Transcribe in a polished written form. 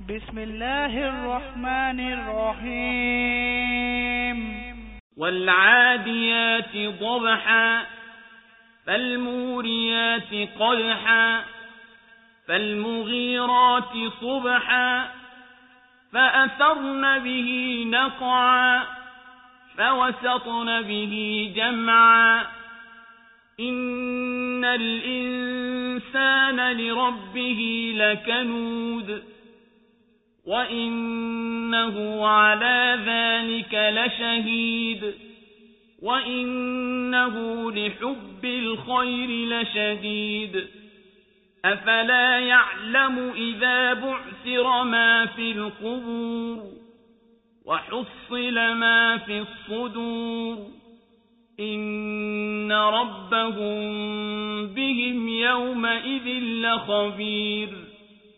بسم الله الرحمن الرحيم والعاديات ضبحا فالموريات قدحا فالمغيرات صبحا فأثرن به نقعا فوسطن به جمعا إن الإنسان لربه لكنود وإنه على ذلك لشهيد وإنه لحب الخير لشديد أفلا يعلم إذا بعثر ما في القبور وحصل ما في الصدور إن ربهم بهم يومئذ لخبير